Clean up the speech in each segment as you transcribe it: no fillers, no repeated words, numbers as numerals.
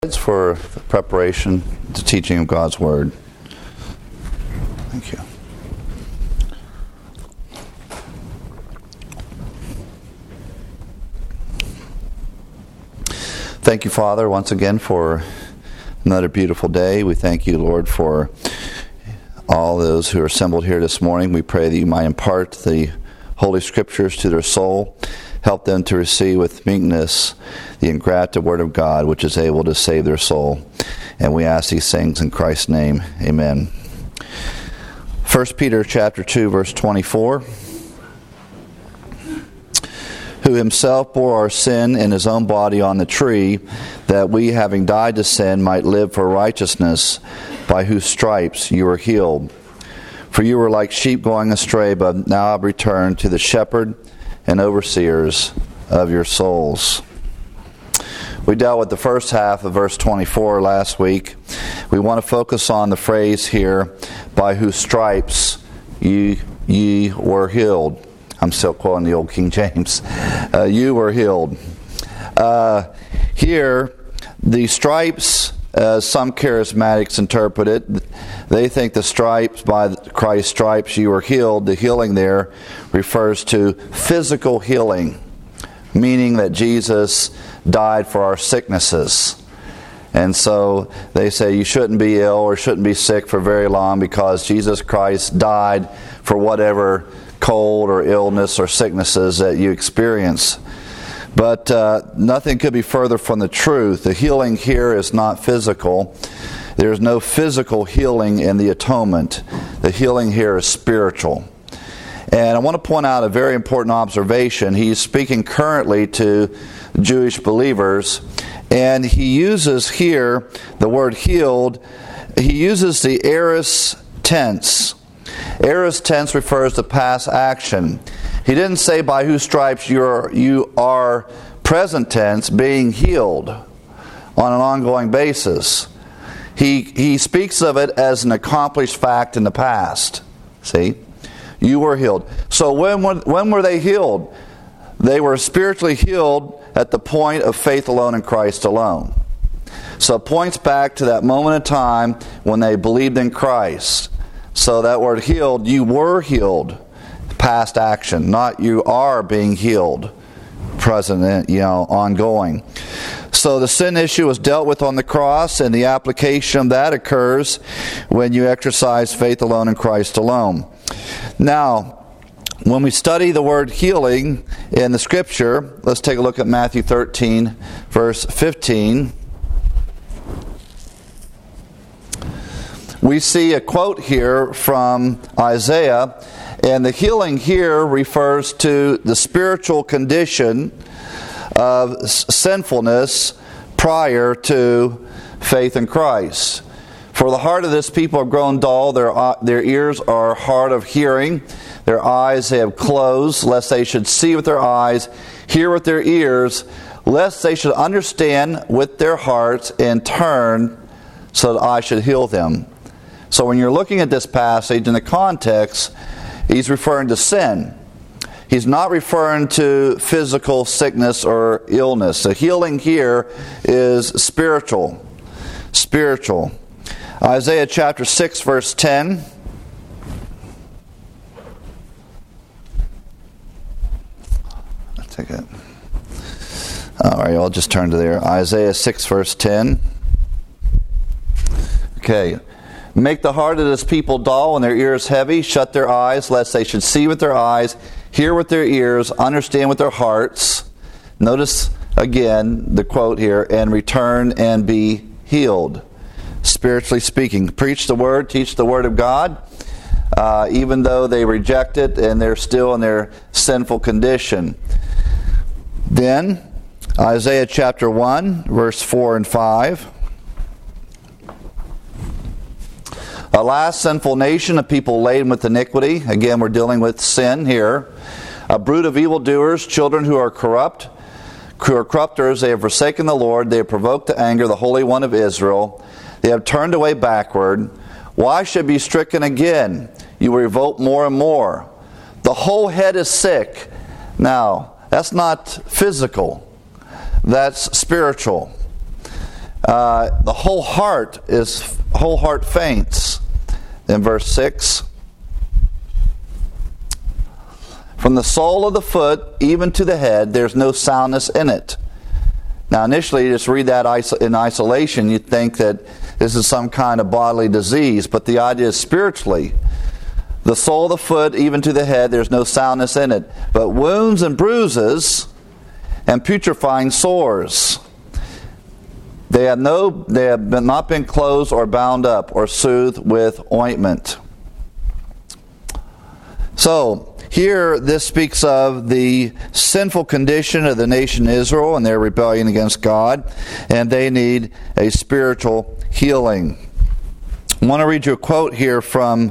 For the preparation to teaching of God's Word. Thank you. Thank you, Father, once again for another beautiful day. We thank you, Lord, for all those who are assembled here this morning. We pray that you might impart the Holy Scriptures to their soul. Help them to receive with meekness the engrafted Word of God, which is able to save their soul. And we ask these things in Christ's name. Amen. 1 Peter chapter 2, verse 24. Who himself bore our sin in his own body on the tree, that we, having died to sin, might live for righteousness, by whose stripes you were healed. For you were like sheep going astray, but now have returned to the shepherd and overseers of your souls. We dealt with the first half of verse 24 last week. We want to focus on the phrase here, by whose stripes ye were healed. I'm still quoting the old King James. You were healed. Here, the stripes, as some charismatics interpret it, they think the stripes, by Christ's stripes you were healed. The healing there refers to physical healing, meaning that Jesus died for our sicknesses. And so they say you shouldn't be ill or shouldn't be sick for very long because Jesus Christ died for whatever cold or illness or sicknesses that you experience. But nothing could be further from the truth. The healing here is not physical. There's no physical healing in the atonement. The healing here is spiritual. And I want to point out a very important observation. He's speaking currently to Jewish believers, and he uses here the word healed. He uses the aorist tense. Aorist tense refers to past action. He didn't say by whose stripes you are present tense being healed on an ongoing basis. He speaks of it as an accomplished fact in the past. See? You were healed. So when were they healed? They were spiritually healed at the point of faith alone in Christ alone. So it points back to that moment in time when they believed in Christ. So that word healed, you were healed. Past action, not you are being healed, present, ongoing. So the sin issue is dealt with on the cross, and the application of that occurs when you exercise faith alone in Christ alone. Now, when we study the word healing in the Scripture, let's take a look at Matthew 13, verse 15. We see a quote here from Isaiah, and the healing here refers to the spiritual condition of sinfulness prior to faith in Christ. For the heart of this people have grown dull, their ears are hard of hearing, their eyes they have closed, lest they should see with their eyes, hear with their ears, lest they should understand with their hearts and turn so that I should heal them. So when you're looking at this passage in the context, he's referring to sin. He's not referring to physical sickness or illness. The healing here is spiritual. Spiritual. Isaiah chapter 6, verse 10. I'll take it. All right, I'll just turn to there. Isaiah 6, verse 10. Okay. Make the heart of this people dull and their ears heavy. Shut their eyes, lest they should see with their eyes, hear with their ears, understand with their hearts. Notice again the quote here, and return and be healed. Spiritually speaking. Preach the word, teach the word of God, even though they reject it and they're still in their sinful condition. Then, Isaiah chapter 1, verse 4 and 5. Alas, sinful nation, a people laden with iniquity. Again, we're dealing with sin here. A brood of evildoers, children who are corrupters. They have forsaken the Lord. They have provoked to anger the Holy One of Israel. They have turned away backward. Why should be stricken again? You will revolt more and more. The whole head is sick. Now, that's not physical. That's spiritual. The whole heart faints. In verse 6, from the sole of the foot even to the head, there's no soundness in it. Now, initially, you just read that in isolation, you'd think that this is some kind of bodily disease, but the idea is spiritually. The sole of the foot, even to the head, there's no soundness in it, but wounds and bruises and putrefying sores. They have not been closed or bound up or soothed with ointment. So, here, this speaks of the sinful condition of the nation Israel and their rebellion against God, and they need a spiritual healing. I want to read you a quote here from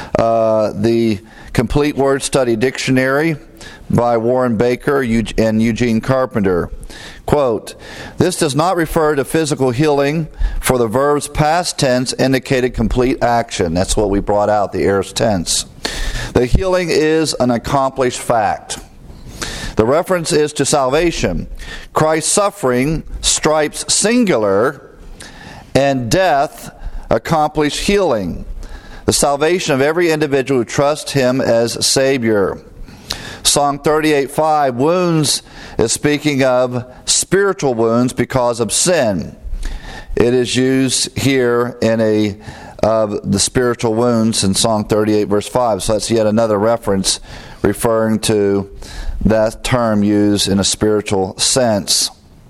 the Complete Word Study Dictionary by Warren Baker and Eugene Carpenter. Quote, this does not refer to physical healing, for the verb's past tense indicated complete action. That's what we brought out, the aorist tense. The healing is an accomplished fact. The reference is to salvation. Christ's suffering, stripes singular, and death accomplish healing. The salvation of every individual who trusts Him as Savior. Psalm 38:5, wounds is speaking of spiritual wounds because of sin. It is used here in the spiritual wounds in Psalm 38 verse 5. So that's yet another reference referring to that term used in a spiritual sense.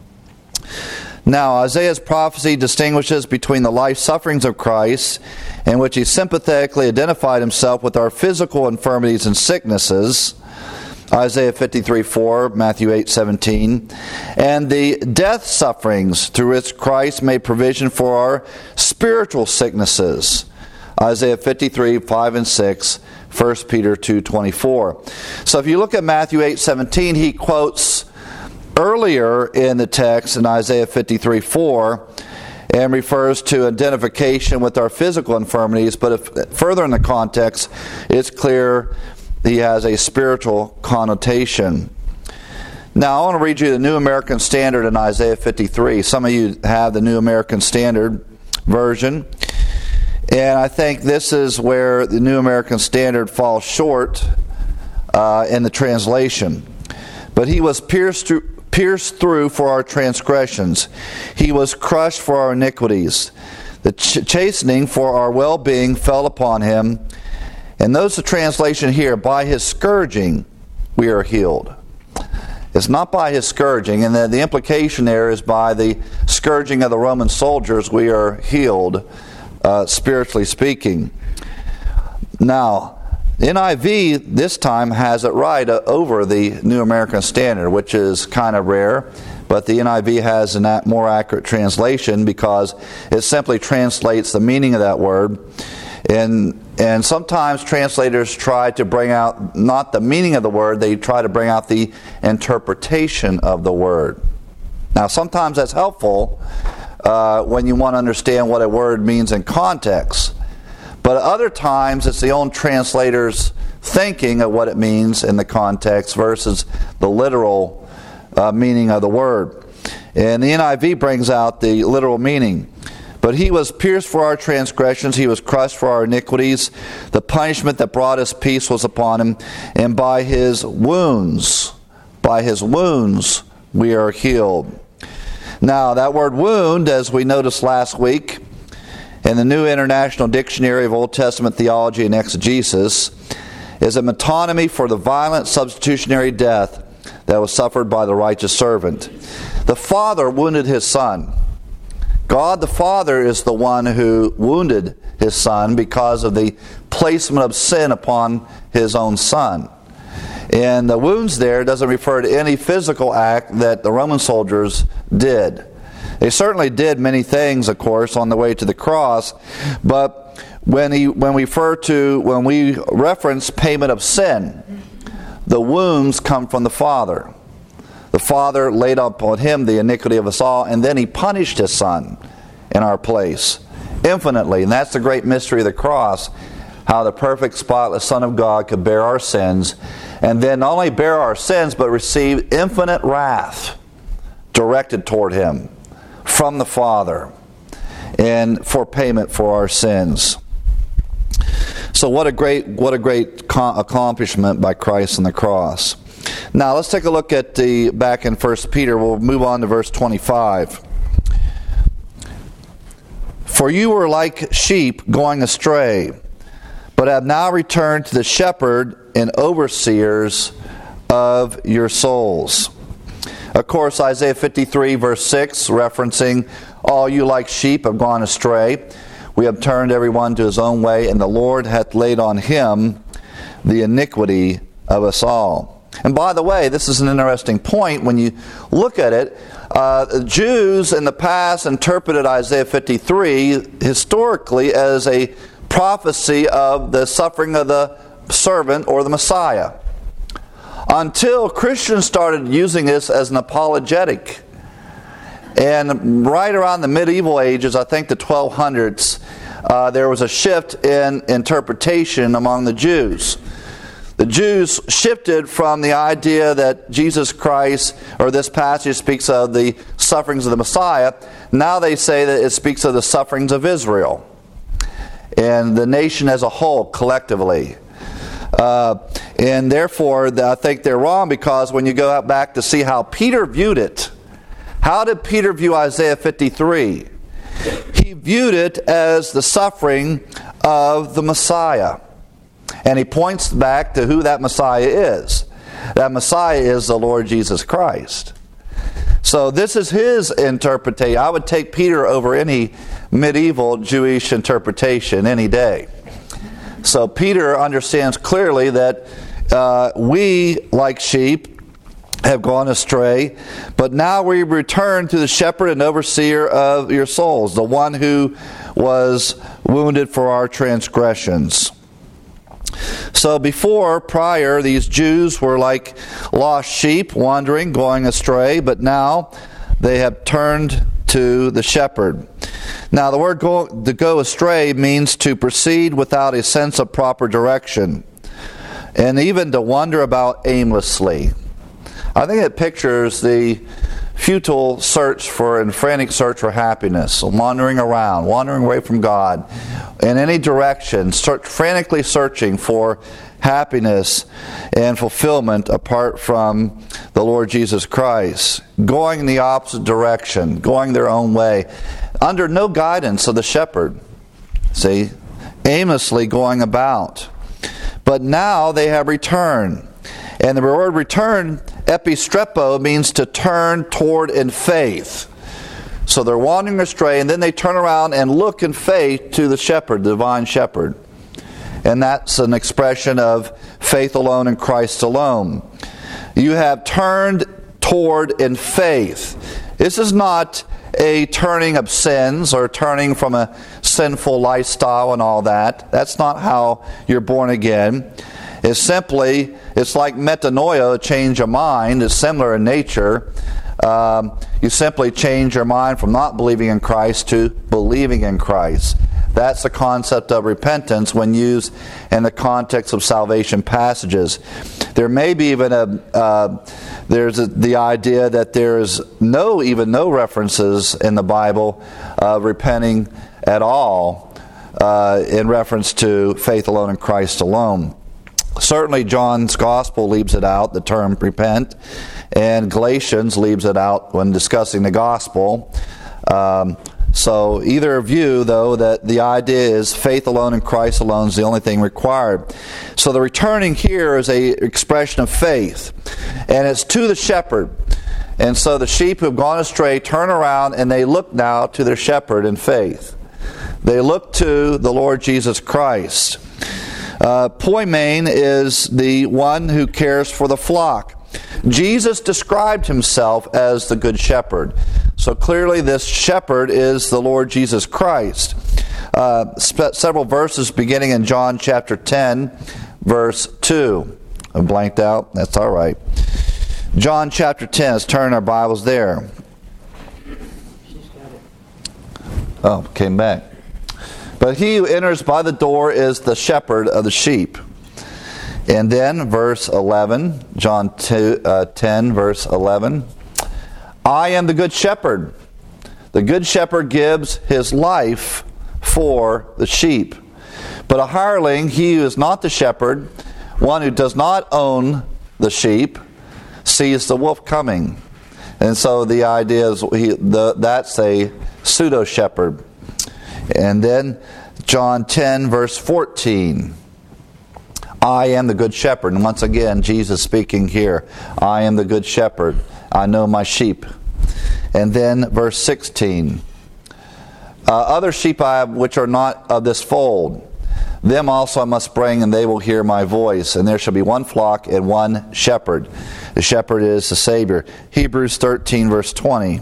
Now, Isaiah's prophecy distinguishes between the life sufferings of Christ, in which he sympathetically identified himself with our physical infirmities and sicknesses, Isaiah 53:4, Matthew 8:17, and the death sufferings through which Christ made provision for our spiritual sicknesses, Isaiah 53:5 and 6, 1 Peter 2:24. So if you look at Matthew 8:17, he quotes earlier in the text in Isaiah 53:4 and refers to identification with our physical infirmities, but if further in the context, it's clear he has a spiritual connotation. Now, I want to read you the New American Standard in Isaiah 53. Some of you have the New American Standard version, and I think this is where the New American Standard falls short in the translation. But he was pierced through for our transgressions. He was crushed for our iniquities. The chastening for our well-being fell upon him. And notice the translation here, by his scourging we are healed. It's not by his scourging, and the implication there is by the scourging of the Roman soldiers we are healed, spiritually speaking. Now, NIV this time has it right over the New American Standard, which is kind of rare, but the NIV has a more accurate translation because it simply translates the meaning of that word. And sometimes translators try to bring out not the meaning of the word, they try to bring out the interpretation of the word. Now, sometimes that's helpful when you want to understand what a word means in context. But other times it's the own translator's thinking of what it means in the context versus the literal meaning of the word. And the NIV brings out the literal meaning. But he was pierced for our transgressions, he was crushed for our iniquities. The punishment that brought us peace was upon him, and by his wounds we are healed. Now, that word wound, as we noticed last week, in the New International Dictionary of Old Testament Theology and Exegesis, is a metonymy for the violent substitutionary death that was suffered by the righteous servant. The Father wounded his Son. God the Father is the one who wounded his Son because of the placement of sin upon his own Son. And the wounds there doesn't refer to any physical act that the Roman soldiers did. They certainly did many things, of course, on the way to the cross, but when we reference payment of sin, the wounds come from the Father. The Father laid upon him the iniquity of us all, and then he punished his Son in our place infinitely. And that's the great mystery of the cross, how the perfect, spotless Son of God could bear our sins, and then not only bear our sins, but receive infinite wrath directed toward him from the Father and for payment for our sins. So what a great accomplishment by Christ on the cross. Now let's take a look at back in 1 Peter. We'll move on to verse 25. For you were like sheep going astray, but have now returned to the shepherd and overseers of your souls. Of course, Isaiah 53 verse 6, referencing, all you like sheep have gone astray. We have turned everyone to his own way, and the Lord hath laid on him the iniquity of us all. And by the way, this is an interesting point when you look at it. Jews in the past interpreted Isaiah 53 historically as a prophecy of the suffering of the servant or the Messiah, until Christians started using this as an apologetic. And right around the medieval ages, I think the 1200s, there was a shift in interpretation among the Jews. The Jews shifted from the idea that Jesus Christ, or this passage speaks of the sufferings of the Messiah. Now they say that it speaks of the sufferings of Israel and the nation as a whole, collectively. And therefore, I think they're wrong, because when you go out back to see how Peter viewed it, how did Peter view Isaiah 53? He viewed it as the suffering of the Messiah. And he points back to who that Messiah is. That Messiah is the Lord Jesus Christ. So this is his interpretation. I would take Peter over any medieval Jewish interpretation any day. So Peter understands clearly that we, like sheep, have gone astray, but now we return to the shepherd and overseer of your souls, the one who was wounded for our transgressions. So prior, these Jews were like lost sheep, wandering, going astray, but now they have turned to the shepherd. Now the word to go astray means to proceed without a sense of proper direction, and even to wander about aimlessly. I think it pictures the futile search and frantic search for happiness, wandering around, wandering away from God in any direction, frantically searching for happiness and fulfillment apart from the Lord Jesus Christ, going in the opposite direction, going their own way, under no guidance of the shepherd. See, aimlessly going about. But now they have returned. And the word return, epistrepo, means to turn toward in faith. So they're wandering astray, and then they turn around and look in faith to the shepherd, the divine shepherd. And that's an expression of faith alone in Christ alone. You have turned toward in faith. This is not a turning of sins or turning from a sinful lifestyle and all that. That's not how you're born again. It's like metanoia, a change of mind. It's similar in nature. You simply change your mind from not believing in Christ to believing in Christ. That's the concept of repentance when used in the context of salvation passages. There may be even the idea that there is no references in the Bible of repenting at all in reference to faith alone in Christ alone. Certainly John's Gospel leaves it out, the term repent, and Galatians leaves it out when discussing the Gospel. So either view, though, that the idea is faith alone in Christ alone is the only thing required. So the returning here is an expression of faith, and it's to the shepherd. And so the sheep who have gone astray turn around and they look now to their shepherd in faith. They look to the Lord Jesus Christ. Poimen is the one who cares for the flock. Jesus described himself as the good shepherd. So clearly this shepherd is the Lord Jesus Christ. Several verses beginning in John chapter 10, verse 2. I blanked out. That's all right. John chapter 10. Let's turn our Bibles there. Oh, came back. But he who enters by the door is the shepherd of the sheep. And then verse 11, John 10, verse 11. I am the good shepherd. The good shepherd gives his life for the sheep. But a hireling, he who is not the shepherd, one who does not own the sheep, sees the wolf coming. And so the idea is that's a pseudo-shepherd. And then John 10, verse 14. I am the good shepherd. And once again, Jesus speaking here. I am the good shepherd. I know my sheep. And then verse 16. Other sheep I have which are not of this fold. Them also I must bring, and they will hear my voice. And there shall be one flock and one shepherd. The shepherd is the Savior. Hebrews 13, verse 20.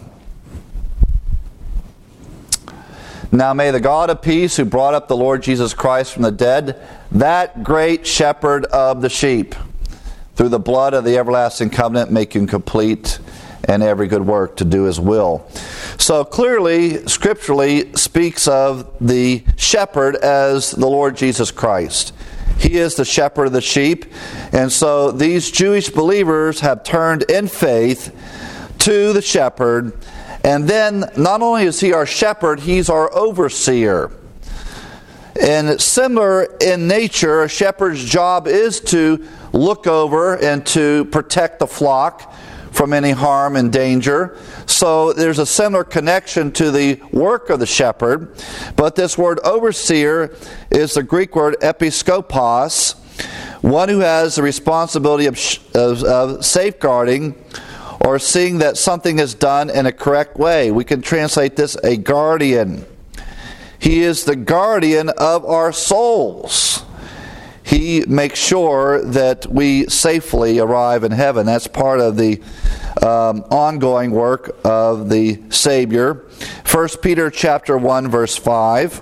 Now may the God of peace, who brought up the Lord Jesus Christ from the dead, that great shepherd of the sheep, through the blood of the everlasting covenant, make him complete and every good work to do his will. So clearly, scripturally, speaks of the shepherd as the Lord Jesus Christ. He is the shepherd of the sheep. And so these Jewish believers have turned in faith to the shepherd. And then not only is he our shepherd, he's our overseer. And similar in nature, a shepherd's job is to look over and to protect the flock from any harm and danger. So there's a similar connection to the work of the shepherd. But this word overseer is the Greek word episkopos, one who has the responsibility of safeguarding or seeing that something is done in a correct way. We can translate this a guardian. He is the guardian of our souls. He makes sure that we safely arrive in heaven. That's part of the ongoing work of the Savior. 1 Peter chapter 1, verse 5.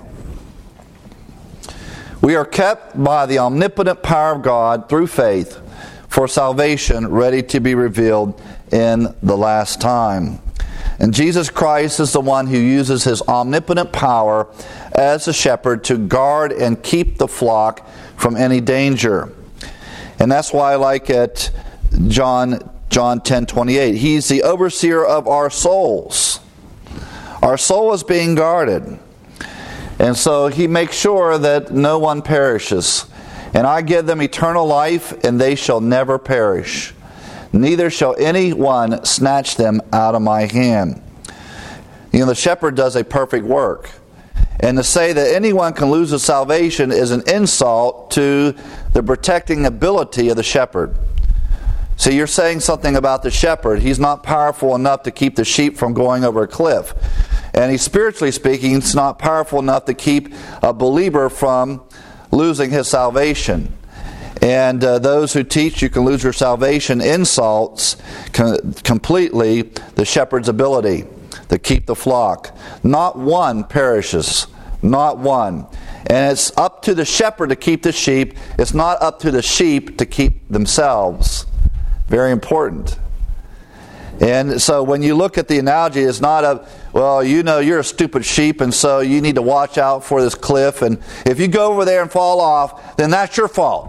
We are kept by the omnipotent power of God through faith for salvation ready to be revealed in the last time. And Jesus Christ is the one who uses his omnipotent power as a shepherd to guard and keep the flock from any danger. And that's why I like at John 10:28. He's the overseer of our souls. Our soul is being guarded. And so he makes sure that no one perishes. And I give them eternal life, and they shall never perish. Neither shall anyone snatch them out of my hand. You know, the shepherd does a perfect work. And to say that anyone can lose his salvation is an insult to the protecting ability of the shepherd. See, you're saying something about the shepherd. He's not powerful enough to keep the sheep from going over a cliff. And he's, spiritually speaking, he's not powerful enough to keep a believer from losing his salvation. And those who teach you can lose your salvation insults completely the shepherd's ability to keep the flock. Not one perishes. Not one. And it's up to the shepherd to keep the sheep. It's not up to the sheep to keep themselves. Very important. And so when you look at the analogy, it's not a, well, you know, you're a stupid sheep, and so you need to watch out for this cliff. And if you go over there and fall off, then that's your fault.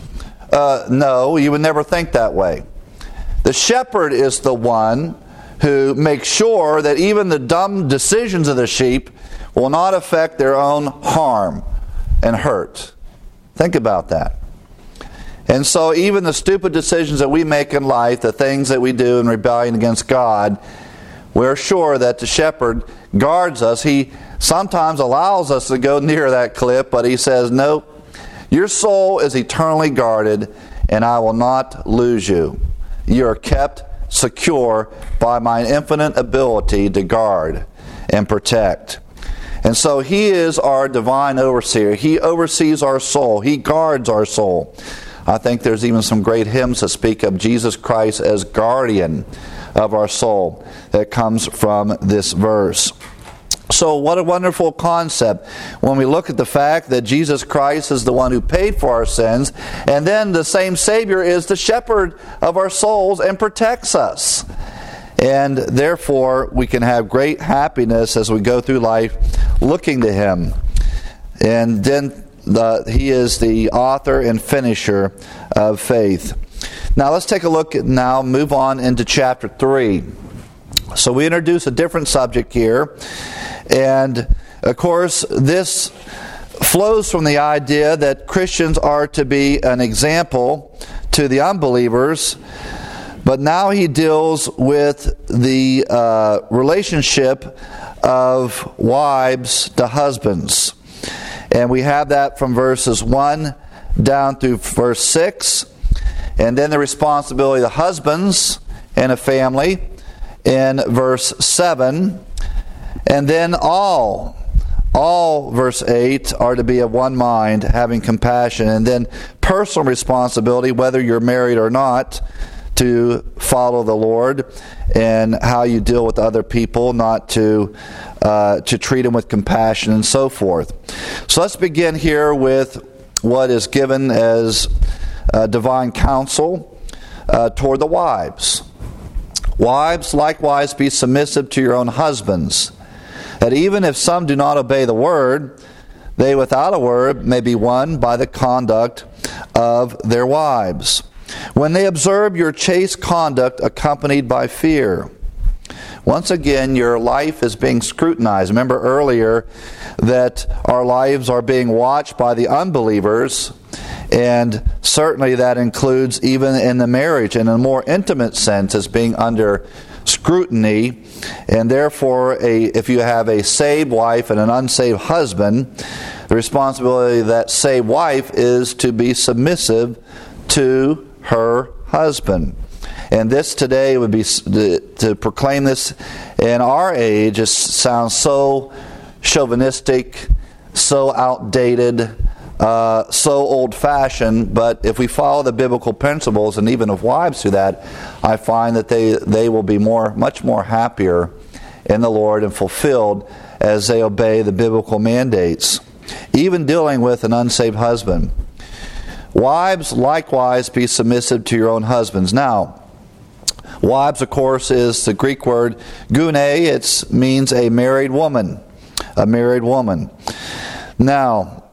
No, you would never think that way. The shepherd is the one who makes sure that even the dumb decisions of the sheep will not affect their own harm and hurt. Think about that. And so even the stupid decisions that we make in life, the things that we do in rebellion against God, we're sure that the shepherd guards us. He sometimes allows us to go near that cliff, but he says, nope, your soul is eternally guarded, and I will not lose you. You are kept secure by my infinite ability to guard and protect. And so he is our divine overseer. He oversees our soul. He guards our soul. I think there's even some great hymns that speak of Jesus Christ as guardian of our soul that comes from this verse. So what a wonderful concept when we look at the fact that Jesus Christ is the one who paid for our sins, and then the same Savior is the shepherd of our souls and protects us. And therefore we can have great happiness as we go through life looking to Him. And then He is the author and finisher of faith. Now let's take a look move on into chapter 3. So we introduce a different subject here. And, of course, this flows from the idea that Christians are to be an example to the unbelievers. But now he deals with the relationship of wives to husbands. And we have that from verses 1 down through verse 6. And then the responsibility of the husbands in a family in verse 7. And then all, verse 8, are to be of one mind, having compassion. And then personal responsibility, whether you're married or not, to follow the Lord, and how you deal with other people, not to treat them with compassion and so forth. So let's begin here with what is given as divine counsel toward the wives. Wives, likewise, be submissive to your own husbands, that even if some do not obey the word, they without a word may be won by the conduct of their wives, when they observe your chaste conduct accompanied by fear. Once again, your life is being scrutinized. Remember earlier that our lives are being watched by the unbelievers, and certainly that includes even in the marriage, in a more intimate sense, as being under scrutiny. And therefore, if you have a saved wife and an unsaved husband, the responsibility of that saved wife is to be submissive to her husband. And this today would be, to proclaim this in our age, it sounds so chauvinistic, so outdated, so old-fashioned. But if we follow the biblical principles, and even of wives do that, I find that they will be much more happier in the Lord and fulfilled as they obey the biblical mandates, even dealing with an unsaved husband. Wives, likewise, be submissive to your own husbands. Now, wives, of course, is the Greek word gune. It means a married woman. A married woman. Now,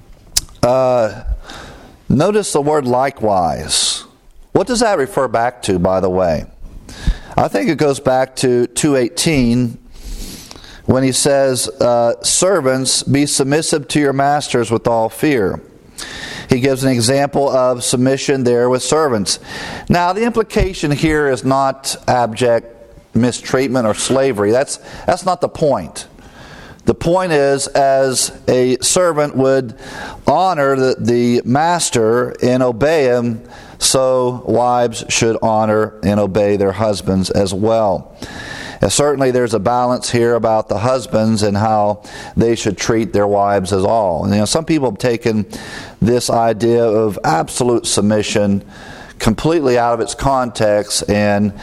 notice the word likewise. What does that refer back to, by the way? I think it goes back to 2:18 when he says, servants, be submissive to your masters with all fear. He gives an example of submission there with servants. Now, the implication here is not abject mistreatment or slavery. That's not the point. The point is, as a servant would honor the master and obey him, so wives should honor and obey their husbands as well. And certainly there's a balance here about the husbands and how they should treat their wives as all. And, some people have taken this idea of absolute submission completely out of its context and,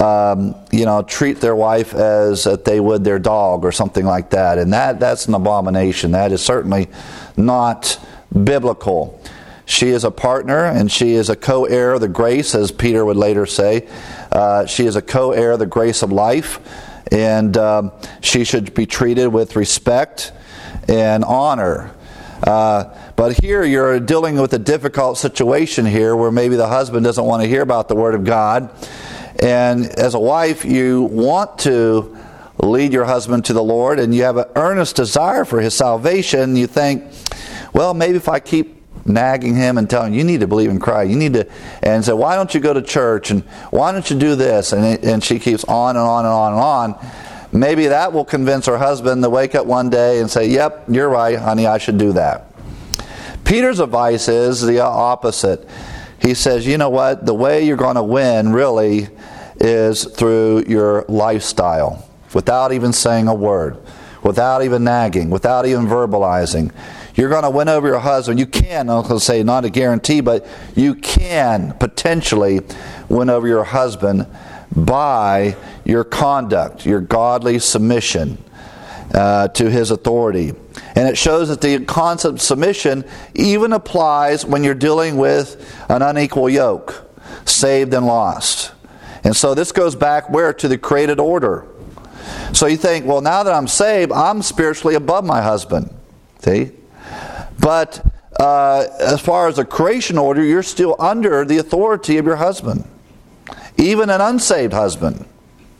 treat their wife as that they would their dog or something like that. And that's an abomination. That is certainly not biblical. She is a partner, and she is a co-heir of the grace, as Peter would later say. She is a co-heir of the grace of life, and she should be treated with respect and honor. But here you're dealing with a difficult situation here where maybe the husband doesn't want to hear about the Word of God. And as a wife, you want to lead your husband to the Lord, and you have an earnest desire for his salvation. You think, well, maybe if I keep nagging him and telling him, you need to believe in Christ, you need to, and say, why don't you go to church, and why don't you do this, and she keeps on and on and on and on, maybe that will convince her husband to wake up one day and say, yep, you're right, honey, I should do that. Peter's advice is the opposite. He says, you know what, the way you're going to win really is through your lifestyle, without even saying a word, without even nagging, without even verbalizing. You're going to win over your husband. You can, I'll say not a guarantee, but you can potentially win over your husband by your conduct, your godly submission to his authority. And it shows that the concept of submission even applies when you're dealing with an unequal yoke, saved and lost. And so this goes back where? To the created order. So you think, well, now that I'm saved, I'm spiritually above my husband. See? But as far as the creation order, you're still under the authority of your husband, even an unsaved husband.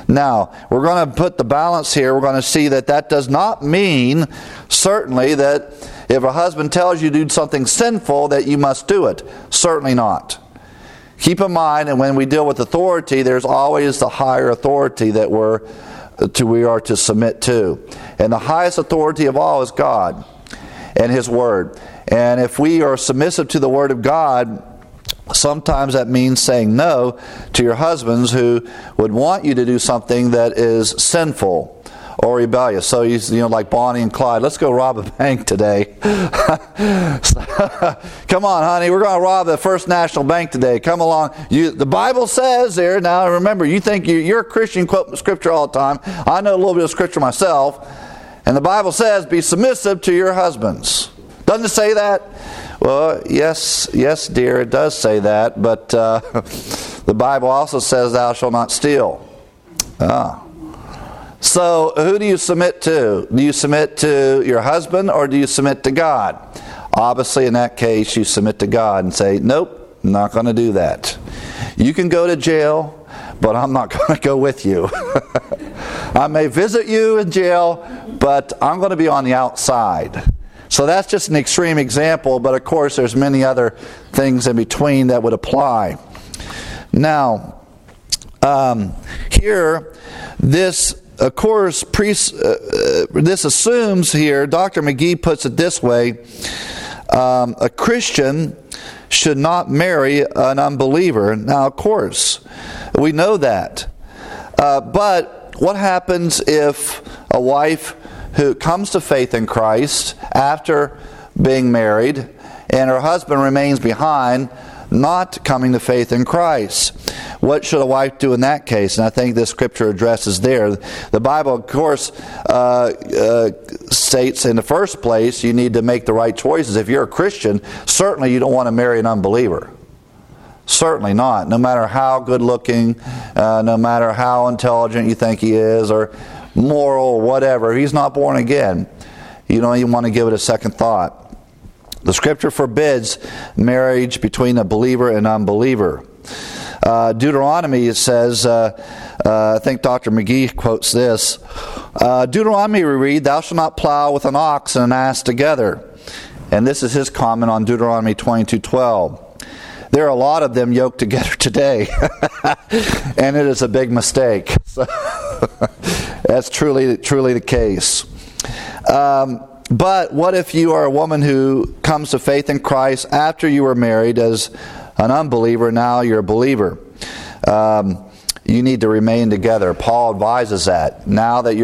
Now, we're going to put the balance here. We're going to see that that does not mean, certainly, that if a husband tells you to do something sinful, that you must do it. Certainly not. Keep in mind, and when we deal with authority, there's always the higher authority that we are to submit to. And the highest authority of all is God and His Word. And if we are submissive to the Word of God, sometimes that means saying no to your husbands who would want you to do something that is sinful or rebellious. So, like Bonnie and Clyde, let's go rob a bank today. Come on, honey, we're going to rob the First National Bank today. Come along. The Bible says there, now remember, you think you're a Christian, quote Scripture all the time. I know a little bit of Scripture myself. And the Bible says, be submissive to your husbands. Doesn't it say that? Well, yes, dear, it does say that. But the Bible also says, thou shalt not steal. So, who do you submit to? Do you submit to your husband or do you submit to God? Obviously, in that case, you submit to God and say, nope, I'm not going to do that. You can go to jail, but I'm not going to go with you. I may visit you in jail, but I'm going to be on the outside. So that's just an extreme example, but of course there's many other things in between that would apply. Now, here, this, of course, this assumes here, Dr. McGee puts it this way, a Christian should not marry an unbeliever. Now, of course, we know that. But what happens if a wife who comes to faith in Christ after being married and her husband remains behind, not coming to faith in Christ? What should a wife do in that case? And I think this scripture addresses there. The Bible, of course, states in the first place you need to make the right choices. If you're a Christian, certainly you don't want to marry an unbeliever. Certainly not. No matter how good looking, no matter how intelligent you think he is, or moral, or whatever, if he's not born again, you don't even want to give it a second thought. The scripture forbids marriage between a believer and unbeliever. Deuteronomy, it says, I think Dr. McGee quotes this, Deuteronomy we read, thou shalt not plow with an ox and an ass together. And this is his comment on Deuteronomy 22:12. There are a lot of them yoked together today, and it is a big mistake. So, that's truly the case. But what if you are a woman who comes to faith in Christ after you were married as an unbeliever, now you're a believer? You need to remain together. Paul advises that. Now that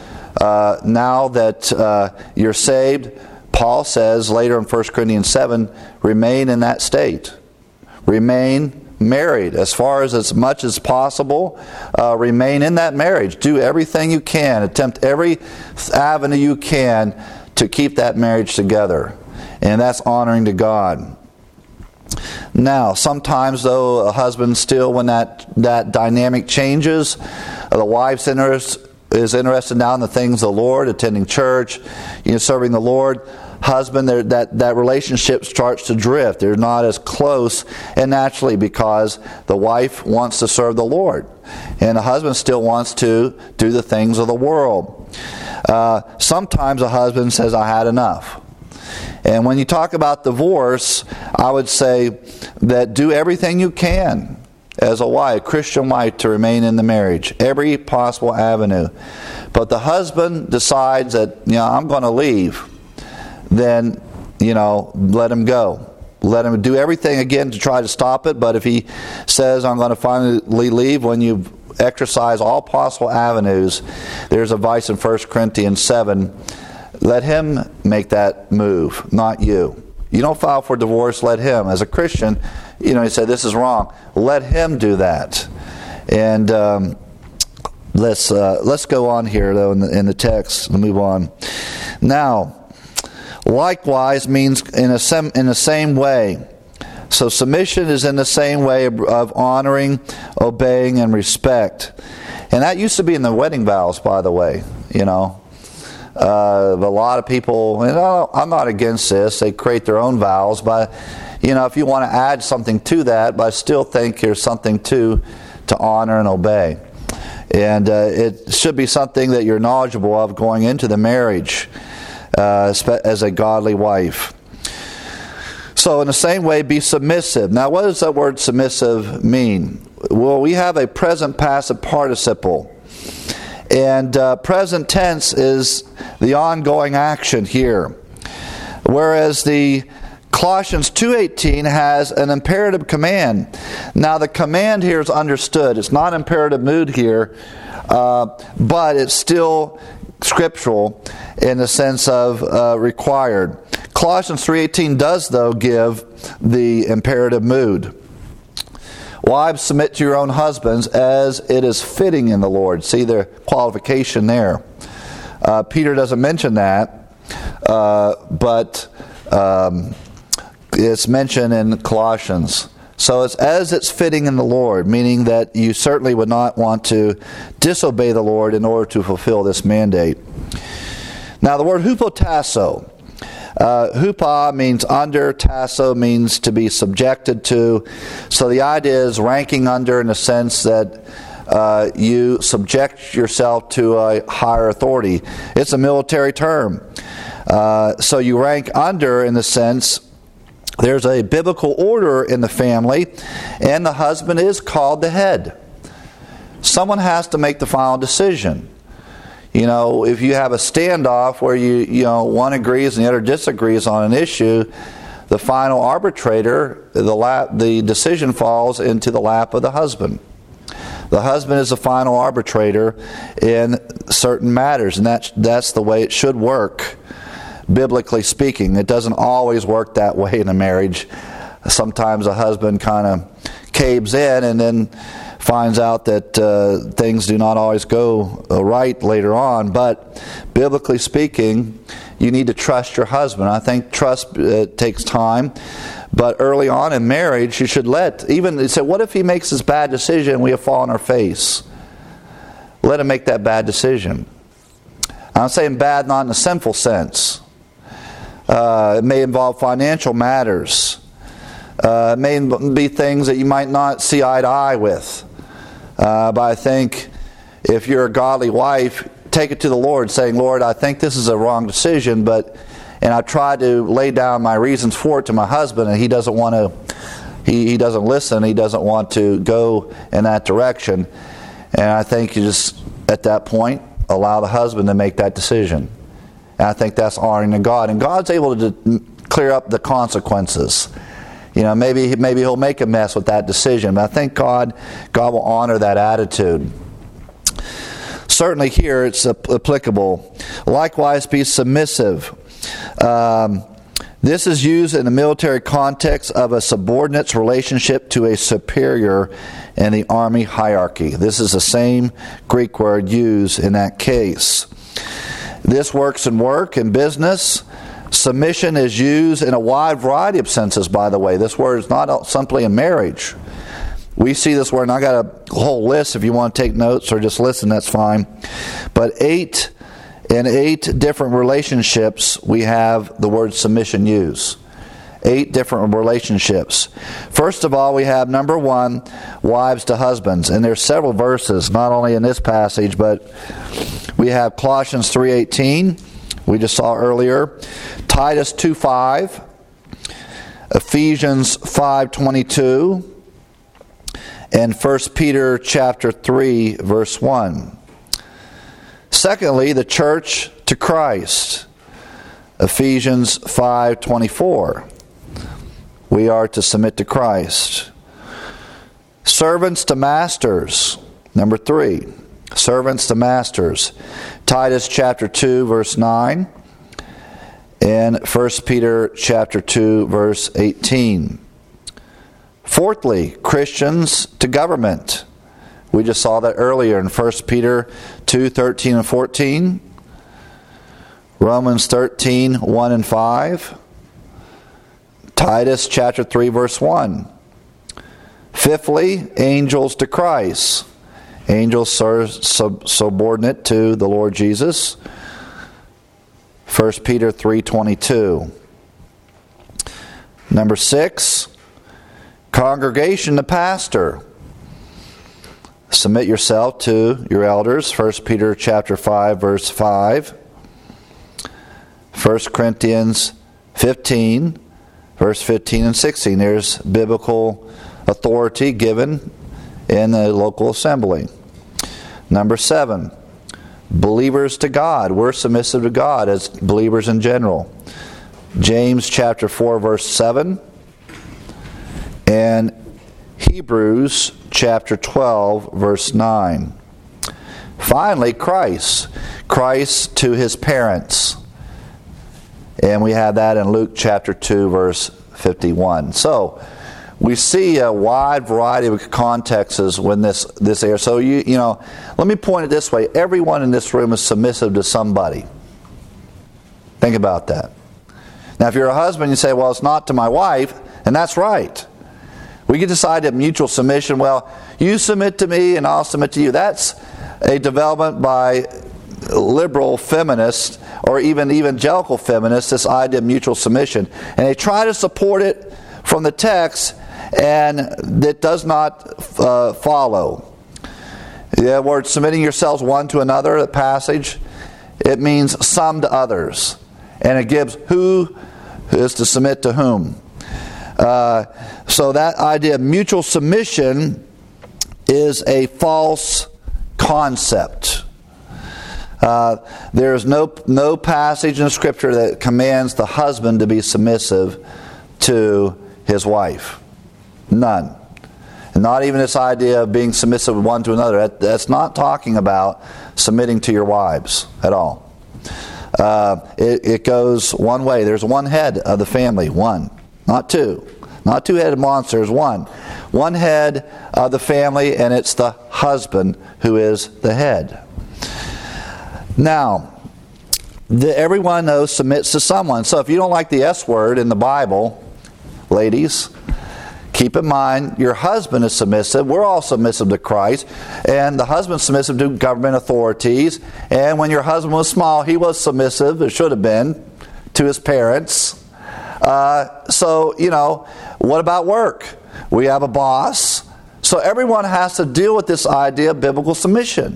you're saved, Paul says later in 1 Corinthians 7, remain in that state. Remain married as much as possible. Remain in that marriage. Do everything you can. Attempt every avenue you can to keep that marriage together. And that's honoring to God. Now, sometimes though, a husband still, when that dynamic changes, the wife's is interested now in the things of the Lord, attending church, serving the Lord. Husband, that relationship starts to drift. They're not as close, and naturally, because the wife wants to serve the Lord, and the husband still wants to do the things of the world. Sometimes a husband says, I had enough. And when you talk about divorce, I would say that do everything you can as a wife, Christian wife, to remain in the marriage. Every possible avenue. But the husband decides that, I'm going to leave. Then, let him go. Let him do everything again to try to stop it. But if he says, I'm going to finally leave, when you exercise all possible avenues, there's advice in 1 Corinthians 7. Let him make that move, not you. You don't file for divorce, let him. As a Christian, you say, this is wrong. Let him do that. And let's go on here, though, in the text, and move on. Now, likewise means in the same way. So submission is in the same way of honoring, obeying, and respect. And that used to be in the wedding vows, by the way. A lot of people, I'm not against this, they create their own vows, but if you want to add something to that, but I still think there's something to honor and obey. And it should be something that you're knowledgeable of going into the marriage as a godly wife. So in the same way, be submissive. Now, what does that word submissive mean? Well, we have a present passive participle. And present tense is the ongoing action here. Whereas the Colossians 2:18 has an imperative command. Now the command here is understood. It's not imperative mood here, but it's still scriptural in the sense of required. Colossians 3:18 does, though, give the imperative mood. Wives, submit to your own husbands as it is fitting in the Lord. See the qualification there. Peter doesn't mention that, but it's mentioned in Colossians. So it's as it's fitting in the Lord, meaning that you certainly would not want to disobey the Lord in order to fulfill this mandate. Now the word hupotasso. Hupa means under, tasso means to be subjected to. So the idea is ranking under in the sense that you subject yourself to a higher authority. It's a military term. So you rank under in the sense there's a biblical order in the family, and the husband is called the head. Someone has to make the final decision. You know, if you have a standoff where you one agrees and the other disagrees on an issue, the final arbitrator, the decision falls into the lap of the husband. The husband is the final arbitrator in certain matters, and that's the way it should work, biblically speaking. It doesn't always work that way in a marriage. Sometimes a husband kind of caves in and then finds out that things do not always go right later on. But biblically speaking, you need to trust your husband. I think trust takes time. But early on in marriage, you should they say, what if he makes this bad decision and we have fall on our face? Let him make that bad decision. I'm saying bad not in a sinful sense. It may involve financial matters. It may be things that you might not see eye to eye with. But I think if you're a godly wife, take it to the Lord, saying, Lord, I think this is a wrong decision, and I tried to lay down my reasons for it to my husband, and he doesn't want to. He doesn't listen. He doesn't want to go in that direction. And I think you just, at that point, allow the husband to make that decision. And I think that's honoring to God. And God's able to clear up the consequences. You know, maybe he'll make a mess with that decision. But I think God will honor that attitude. Certainly here it's applicable. Likewise, be submissive. This is used in the military context of a subordinate's relationship to a superior in the army hierarchy. This is the same Greek word used in that case. This works in work and business. Submission is used in a wide variety of senses, by the way. This word is not simply in marriage. We see this word, and I got a whole list. If you want to take notes or just listen, that's fine. But in 8 different relationships, we have the word submission used. 8 different relationships. First of all, we have number 1, wives to husbands. And there's several verses, not only in this passage, but we have Colossians 3:18. We just saw earlier. Titus 2:5. Ephesians 5:22. And 1 Peter chapter 3, verse 1. Secondly, the church to Christ. Ephesians 5:24. We are to submit to Christ. Servants to masters. Number 3. Servants to masters. Titus chapter 2, verse 9. And 1 Peter chapter 2, verse 18. Fourthly, Christians to government. We just saw that earlier in 1 Peter 2:13 and 14. Romans 13, 1 and 5. Titus chapter 3, verse 1. Fifthly, angels to Christ. Angels subordinate to the Lord Jesus. 1 Peter 3:22. Number 6, congregation to pastor. Submit yourself to your elders. 1 Peter chapter 5, verse 5. 1 Corinthians 15, verse 15 and 16. There's biblical authority given in the local assembly. Number 7, believers to God. We're submissive to God as believers in general. James chapter 4, verse 7. And Hebrews chapter 12, verse 9. Finally, Christ to his parents. And we have that in Luke chapter 2, verse 51. So, we see a wide variety of contexts when this airs. So, you know, let me point it this way. Everyone in this room is submissive to somebody. Think about that. Now, if you're a husband, you say, well, it's not to my wife, and that's right. We can decide that mutual submission, well, you submit to me and I'll submit to you. That's a development by liberal feminists or even evangelical feminists, this idea of mutual submission. And they try to support it from the text, and that does not follow. The word submitting yourselves one to another, the passage, it means some to others. And it gives who is to submit to whom. So that idea of mutual submission is a false concept. There is no passage in Scripture that commands the husband to be submissive to his wife. None. And not even this idea of being submissive one to another. That's not talking about submitting to your wives at all. It goes one way. There's one head of the family, one, not two. Not two-headed monsters, one. One head of the family, and it's the husband who is the head. Now, everyone knows submits to someone. So if you don't like the S word in the Bible, ladies, keep in mind your husband is submissive. We're all submissive to Christ. And the husband's submissive to government authorities. And when your husband was small, he was submissive, or should have been, to his parents. So, you know, what about work? We have a boss. So everyone has to deal with this idea of biblical submission.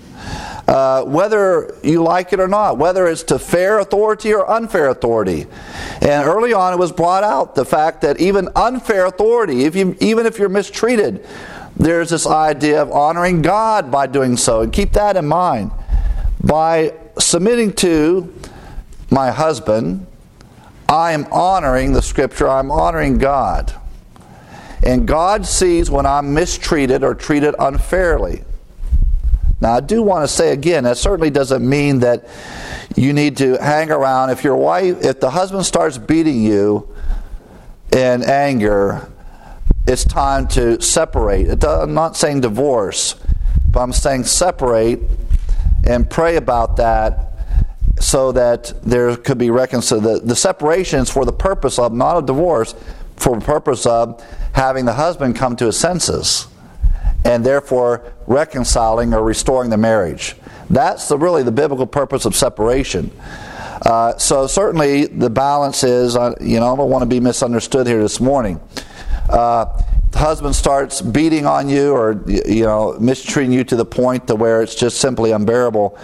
Whether you like it or not, whether it's to fair authority or unfair authority. And early on it was brought out the fact that even unfair authority, even if you're mistreated, there's this idea of honoring God by doing so. And keep that in mind. By submitting to my husband, I am honoring the Scripture, I'm honoring God. And God sees when I'm mistreated or treated unfairly. Now, I do want to say again, that certainly doesn't mean that you need to hang around. If the husband starts beating you in anger, it's time to separate. I'm not saying divorce, but I'm saying separate and pray about that so that there could be reconciliation. The separation is for the purpose of, not a divorce, for the purpose of having the husband come to his senses and therefore reconciling or restoring the marriage. That's really the biblical purpose of separation. So certainly the balance is, I don't want to be misunderstood here this morning. The husband starts beating on you or mistreating you to the point to where it's just simply unbearable.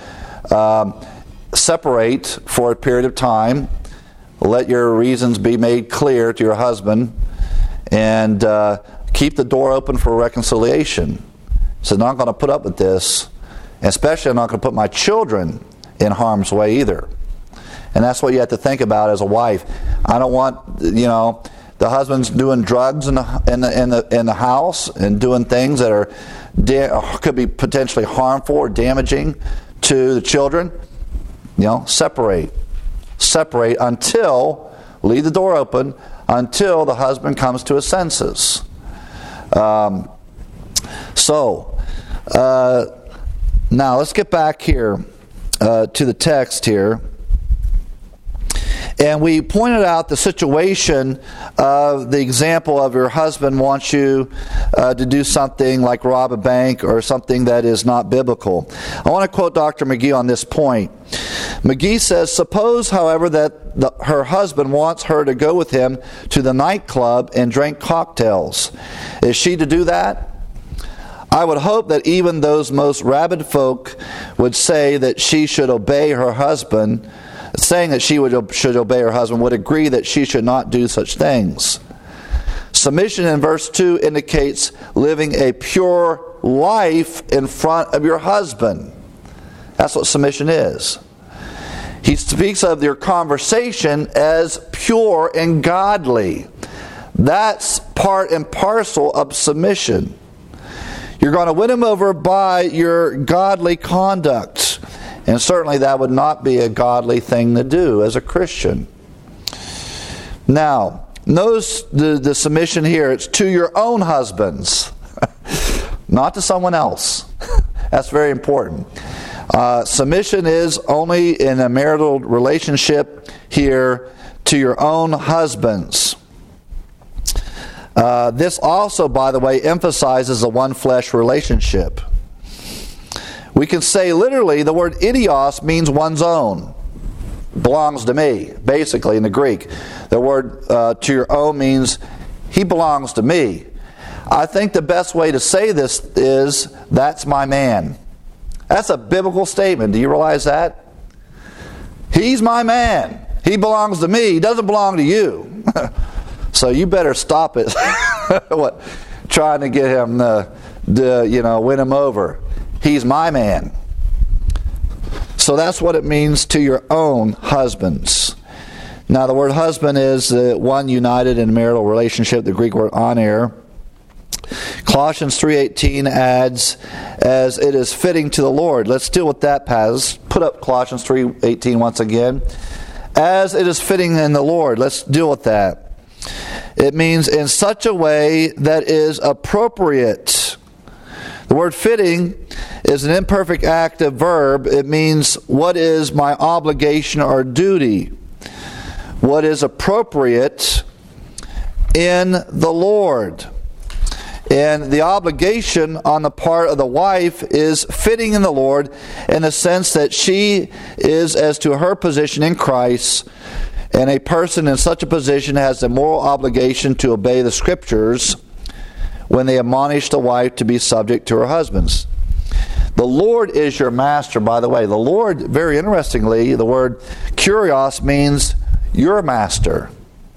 Separate for a period of time. Let your reasons be made clear to your husband, and keep the door open for reconciliation. So I'm not going to put up with this, and especially I'm not going to put my children in harm's way either. And that's what you have to think about as a wife. I don't want the husband's doing drugs in the house and doing things that could be potentially harmful or damaging to the children. Separate until, leave the door open until the husband comes to his senses. Now let's get back here to the text here. And we pointed out the situation of the example of your husband wants you to do something like rob a bank or something that is not biblical. I want to quote Dr. McGee on this point. McGee says, suppose, however, that her husband wants her to go with him to the nightclub and drink cocktails. Is she to do that? I would hope that even those most rabid folk would say that she should obey her husband, saying that she should obey her husband, would agree that she should not do such things. Submission in verse 2 indicates living a pure life in front of your husband. That's what submission is. He speaks of your conversation as pure and godly. That's part and parcel of submission. You're going to win him over by your godly conduct. And certainly that would not be a godly thing to do as a Christian. Now, notice the submission here. It's to your own husbands, not to someone else. That's very important. Submission is only in a marital relationship here to your own husbands. This also, by the way, emphasizes a one-flesh relationship. We can say literally the word idios means one's own. Belongs to me, basically, in the Greek. The word to your own means he belongs to me. I think the best way to say this is, that's my man. That's a biblical statement. Do you realize that? He's my man. He belongs to me. He doesn't belong to you. So you better stop it. Trying to get him win him over. He's my man. So that's what it means to your own husbands. Now the word husband is one united in a marital relationship, the Greek word aner. Colossians 3:18 adds, as it is fitting to the Lord. Let's deal with that passage. Put up Colossians 3:18 once again. As it is fitting in the Lord. Let's deal with that. It means in such a way that is appropriate. The word fitting is an imperfect active verb. It means what is my obligation or duty. What is appropriate in the Lord. And the obligation on the part of the wife is fitting in the Lord in the sense that she is as to her position in Christ, and a person in such a position has the moral obligation to obey the Scriptures when they admonish the wife to be subject to her husbands. The Lord is your master, by the way. The Lord, very interestingly, the word kurios means your master.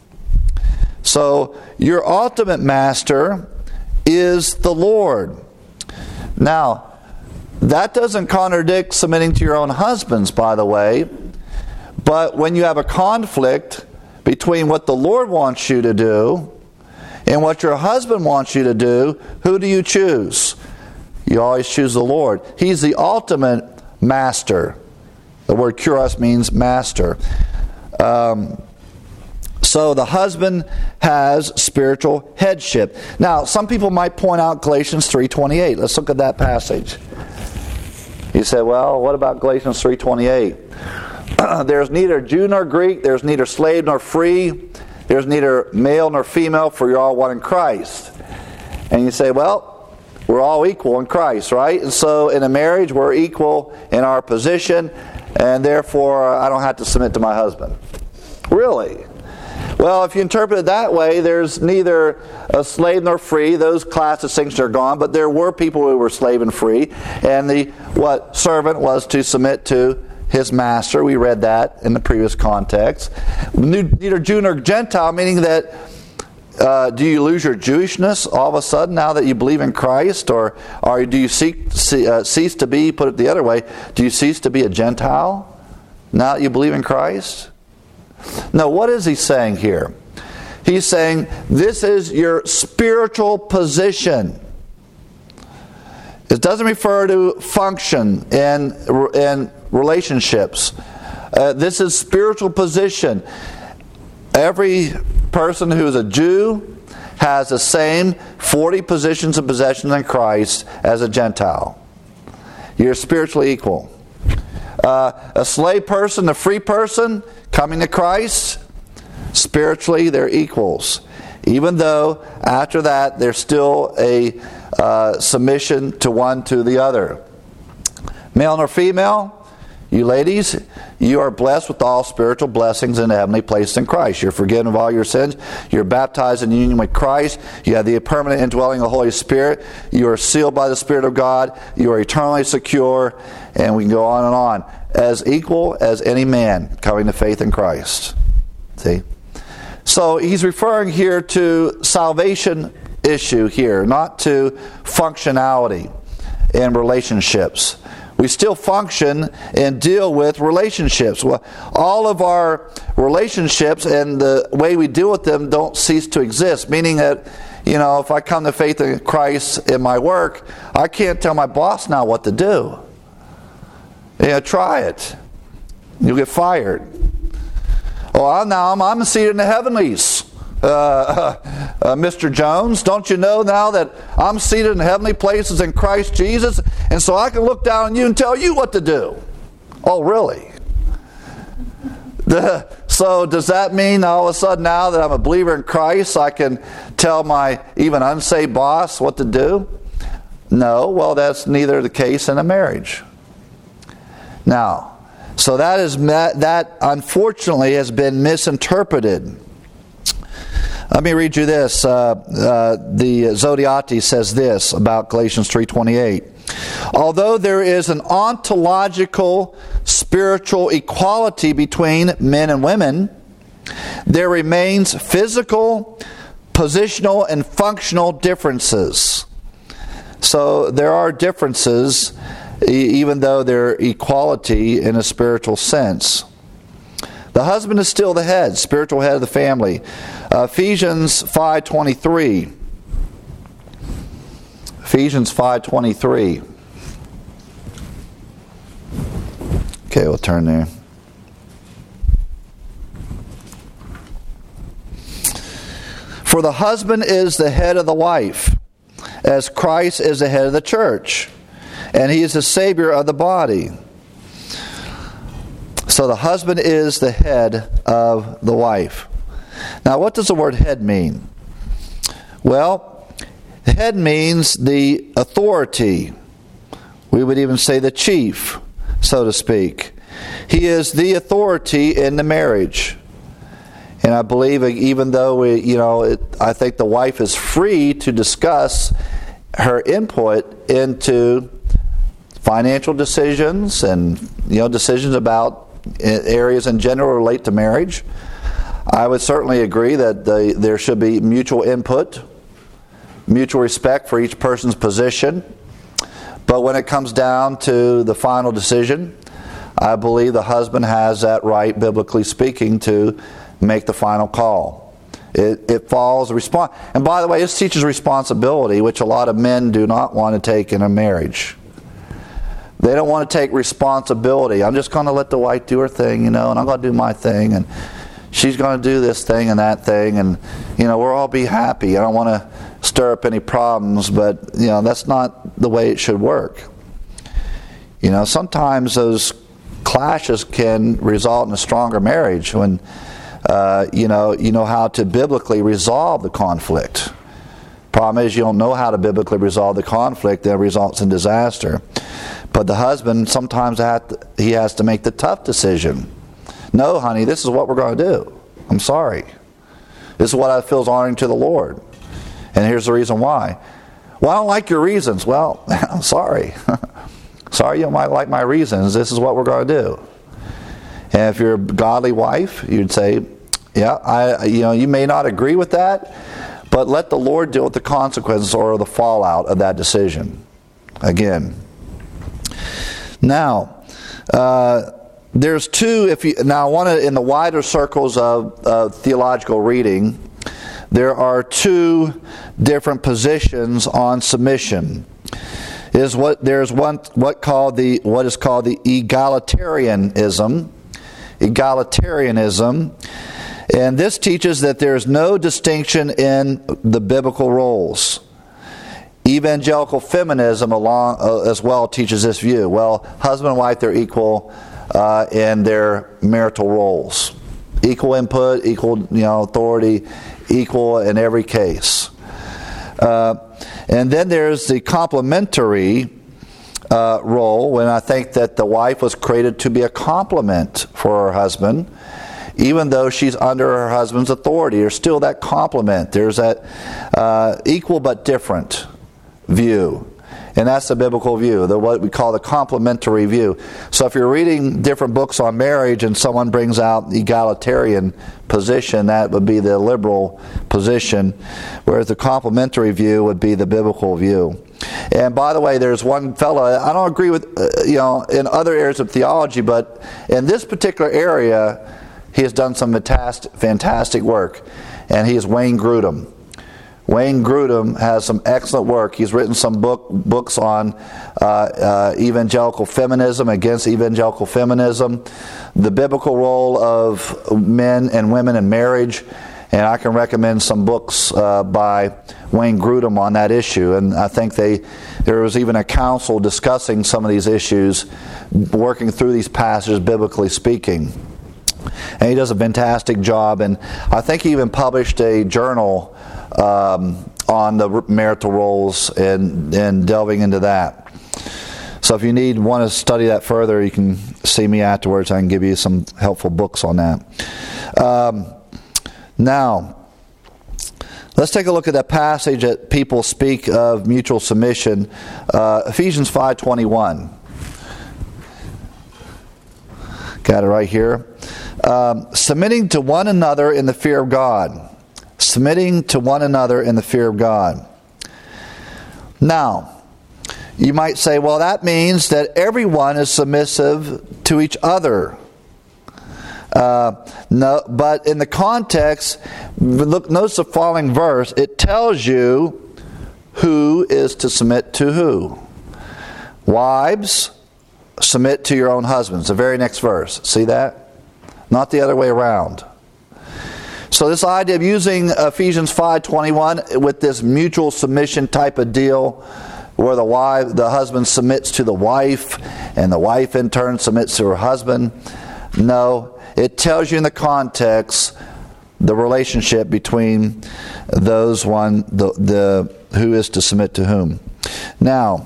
So your ultimate master is the Lord. Now, that doesn't contradict submitting to your own husbands, by the way. But when you have a conflict between what the Lord wants you to do and what your husband wants you to do, who do you choose? You always choose the Lord. He's the ultimate master. The word kurios means master. So the husband has spiritual headship. Now, some people might point out Galatians 3:28. Let's look at that passage. You say, well, what about Galatians 3:28? There's neither Jew nor Greek, there's neither slave nor free, there's neither male nor female, for you're all one in Christ. And you say, well, we're all equal in Christ, right? And so in a marriage, we're equal in our position, and therefore I don't have to submit to my husband. Really? Well, if you interpret it that way, there's neither a slave nor free. Those class distinctions are gone, but there were people who were slave and free, and the servant was to submit to his master. We read that in the previous context. Neither Jew nor Gentile, meaning that do you lose your Jewishness all of a sudden now that you believe in Christ? Or do you cease to be, put it the other way, do you cease to be a Gentile now that you believe in Christ? No, what is he saying here? He's saying this is your spiritual position. It doesn't refer to function in relationships. This is spiritual position. Every person who is a Jew has the same 40 positions and possessions in Christ as a Gentile. You're spiritually equal. A slave person, a free person coming to Christ, spiritually they're equals. Even though after that there's still a submission to one to the other. Male nor female, You ladies, you are blessed with all spiritual blessings in the heavenly places in Christ. You're forgiven of all your sins. You're baptized in union with Christ. You have the permanent indwelling of the Holy Spirit. You are sealed by the Spirit of God. You are eternally secure. And we can go on and on. As equal as any man coming to faith in Christ. See? So he's referring here to salvation issue here, not to functionality in relationships. We still function and deal with relationships. Well, all of our relationships and the way we deal with them don't cease to exist, meaning that, if I come to faith in Christ in my work, I can't tell my boss now what to do. Try it. You'll get fired. Oh, now I'm seated in the heavenlies. Mr. Jones, don't you know now that I'm seated in heavenly places in Christ Jesus, and so I can look down on you and tell you what to do? Oh, really? So does that mean all of a sudden now that I'm a believer in Christ, I can tell my even unsaved boss what to do? No, well, that's neither the case in a marriage. Now, so that unfortunately has been misinterpreted. Let me read you this. The Zodiates says this about Galatians 3:28. Although there is an ontological spiritual equality between men and women, there remains physical, positional, and functional differences. So there are differences, even though they're equality in a spiritual sense. The husband is still the head, spiritual head of the family. Ephesians 5:23. Ephesians 5:23. Okay, we'll turn there. For the husband is the head of the wife, as Christ is the head of the church, and he is the Savior of the body. So the husband is the head of the wife. Now, what does the word head mean? Well, head means the authority. We would even say the chief, so to speak. He is the authority in the marriage. And I believe even though I think the wife is free to discuss her input into financial decisions and decisions about areas in general relate to marriage. I would certainly agree that there should be mutual input, mutual respect for each person's position. But when it comes down to the final decision, I believe the husband has that right, biblically speaking, to make the final call. It falls and by the way, this teaches responsibility, which a lot of men do not want to take in a marriage. They don't want to take responsibility. I'm just going to let the wife do her thing, and I'm going to do my thing, and she's going to do this thing and that thing, and we'll all be happy. I don't want to stir up any problems, but that's not the way it should work. Sometimes those clashes can result in a stronger marriage when you know how to biblically resolve the conflict. Problem is, you don't know how to biblically resolve the conflict, that results in disaster. But the husband, sometimes he has to make the tough decision. No, honey, this is what we're going to do. I'm sorry. This is what I feel is honoring to the Lord. And here's the reason why. Well, I don't like your reasons. Well, I'm sorry. Sorry you might like my reasons. This is what we're going to do. And if you're a godly wife, you'd say, yeah, you may not agree with that, but let the Lord deal with the consequences or the fallout of that decision. Again. Now, there's two. In the wider circles of theological reading, there are two different positions on submission. There's what is called the egalitarianism, and this teaches that there is no distinction in the biblical roles. Evangelical feminism as well teaches this view. Well, husband and wife, they're equal in their marital roles. Equal input, equal authority, equal in every case. And then there's the complementary role, when I think that the wife was created to be a complement for her husband, even though she's under her husband's authority. There's still that complement. There's that equal but different view. And that's the biblical view, what we call the complementary view. So if you're reading different books on marriage and someone brings out the egalitarian position, that would be the liberal position, whereas the complementary view would be the biblical view. And by the way, there's one fellow, I don't agree with, in other areas of theology, but in this particular area, he has done some fantastic work, and he is Wayne Grudem. Wayne Grudem has some excellent work. He's written some books on evangelical feminism, against evangelical feminism, the biblical role of men and women in marriage, and I can recommend some books by Wayne Grudem on that issue. And I think there was even a council discussing some of these issues, working through these passages, biblically speaking. And he does a fantastic job, and I think he even published a journal on the marital roles and delving into that. So if you want to study that further, you can see me afterwards. I can give you some helpful books on that. Now, let's take a look at that passage that people speak of mutual submission, Ephesians 5:21. Got it right here. Submitting to one another in the fear of God. Submitting to one another in the fear of God. Now, you might say, well, that means that everyone is submissive to each other. No, but in the context, notice the following verse. It tells you who is to submit to who. Wives, submit to your own husbands. The very next verse. See that? Not the other way around. So this idea of using Ephesians 5:21 with this mutual submission type of deal, where the husband submits to the wife, and the wife in turn submits to her husband. No, it tells you in the context the relationship between those who is to submit to whom. Now,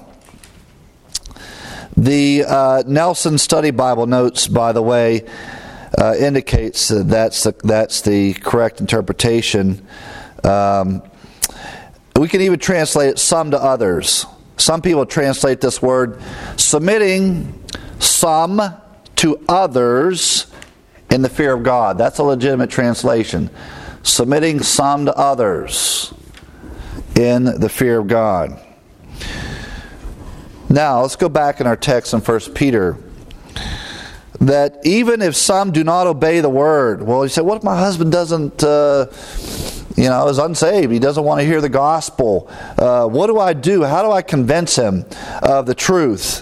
the Nelson Study Bible Notes, by the way, indicates that that's the correct interpretation. We can even translate it some to others. Some people translate this word submitting some to others in the fear of God. That's a legitimate translation. Submitting some to others in the fear of God. Now, let's go back in our text in 1 Peter. That even if some do not obey the word. Well, you say, what if my husband doesn't, is unsaved? He doesn't want to hear the gospel. What do I do? How do I convince him of the truth?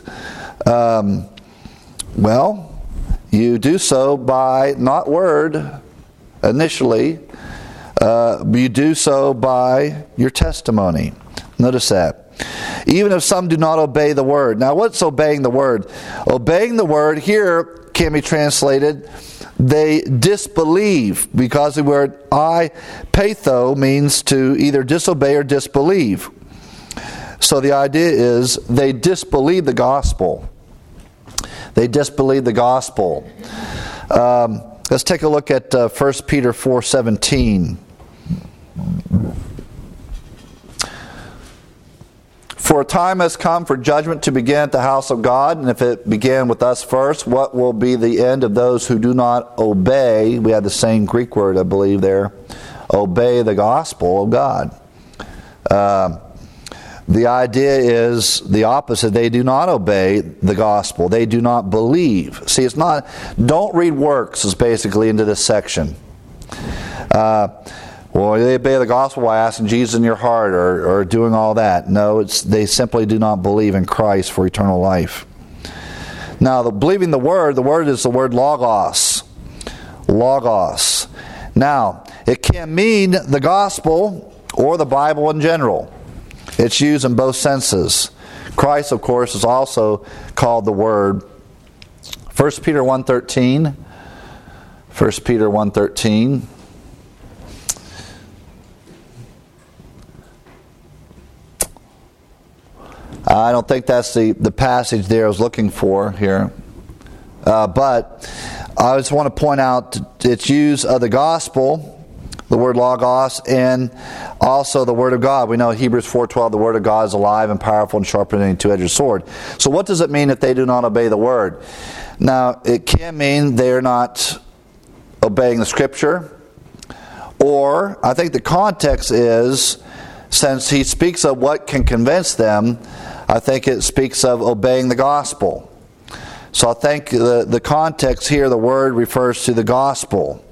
Well, you do so by not word initially. You do so by your testimony. Notice that. Even if some do not obey the word. Now, what's obeying the word? Obeying the word here can be translated, they disbelieve, because the word patho means to either disobey or disbelieve. So the idea is they disbelieve the gospel. They disbelieve the gospel. Let's take a look at 1 Peter 4:17. For a time has come for judgment to begin at the house of God, and if it began with us first, what will be the end of those who do not obey? We have the same Greek word, I believe, there. Obey the gospel of God. The idea is the opposite. They do not obey the gospel. They do not believe. See, it's not, don't read works is basically into this section. Well, they obey the gospel by asking Jesus in your heart or doing all that. No, they simply do not believe in Christ for eternal life. Now, believing the word is the word logos. Logos. Now, it can mean the gospel or the Bible in general. It's used in both senses. Christ, of course, is also called the Word. 1 Peter 1:13. 1 Peter 1:13. I don't think that's the passage there I was looking for here. But I just want to point out its use of the gospel, the word logos, and also the word of God. We know Hebrews 4:12, the word of God is alive and powerful and sharper than any two-edged sword. So what does it mean if they do not obey the word? Now, it can mean they're not obeying the Scripture, or I think the context is, since he speaks of what can convince them, I think it speaks of obeying the gospel. So I think the context here, the word refers to the gospel.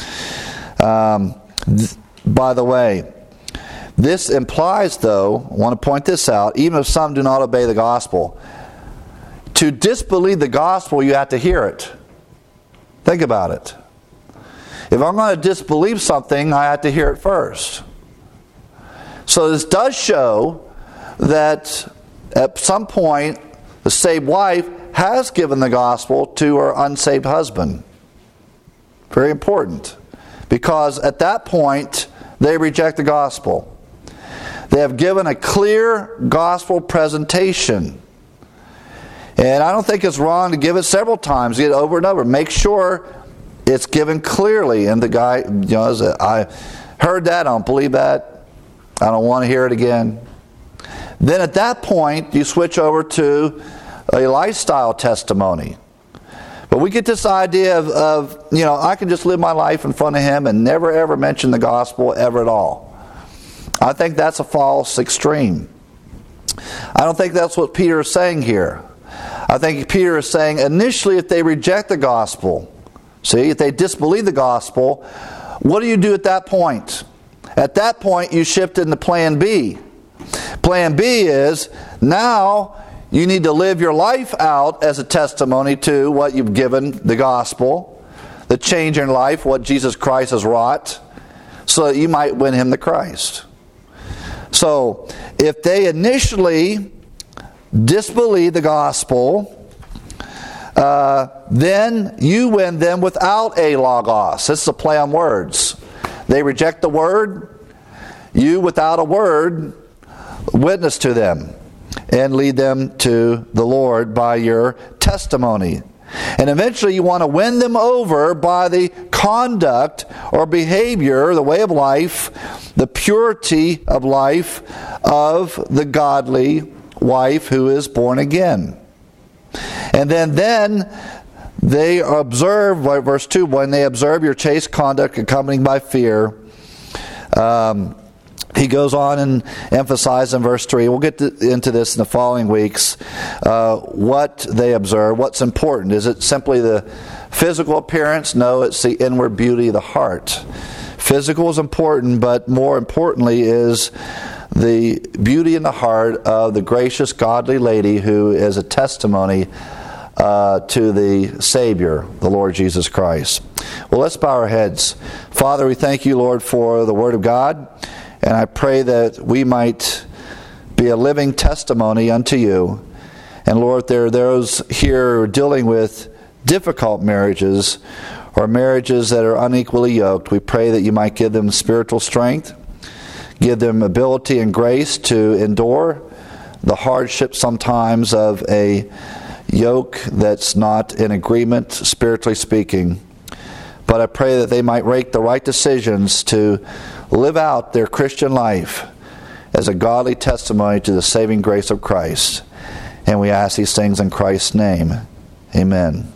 By the way, this implies, though, I want to point this out, even if some do not obey the gospel, to disbelieve the gospel, you have to hear it. Think about it. If I'm going to disbelieve something, I have to hear it first. So this does show that at some point, the saved wife has given the gospel to her unsaved husband. Very important. Because at that point, they reject the gospel. They have given a clear gospel presentation. And I don't think it's wrong to give it several times, get it over and over. Make sure it's given clearly. And the guy, I heard that, I don't believe that. I don't want to hear it again. Then at that point, you switch over to a lifestyle testimony. But we get this idea of I can just live my life in front of him and never ever mention the gospel ever at all. I think that's a false extreme. I don't think that's what Peter is saying here. I think Peter is saying initially if they reject the gospel, if they disbelieve the gospel, what do you do at that point? At that point you shift into plan B. Plan B is now you need to live your life out as a testimony to what you've given the gospel, the change in life, what Jesus Christ has wrought, so that you might win him to Christ. So, if they initially disbelieve the gospel, then you win them without a logos. This is a play on words. They reject the word. You, without a word, witness to them and lead them to the Lord by your testimony. And eventually you want to win them over by the conduct or behavior, the way of life, the purity of life of the godly wife who is born again. And then they observe, verse 2, when they observe your chaste conduct accompanied by fear, he goes on and emphasizes in verse 3, we'll get into this in the following weeks, what they observe, what's important. Is it simply the physical appearance? No, it's the inward beauty of the heart. Physical is important, but more importantly is the beauty in the heart of the gracious, godly lady who is a testimony to the Savior, the Lord Jesus Christ. Well, let's bow our heads. Father, we thank you, Lord, for the Word of God. And I pray that we might be a living testimony unto you. And Lord, there are those here who are dealing with difficult marriages or marriages that are unequally yoked. We pray that you might give them spiritual strength, give them ability and grace to endure the hardship sometimes of a yoke that's not in agreement, spiritually speaking. But I pray that they might make the right decisions to live out their Christian life as a godly testimony to the saving grace of Christ. And we ask these things in Christ's name. Amen.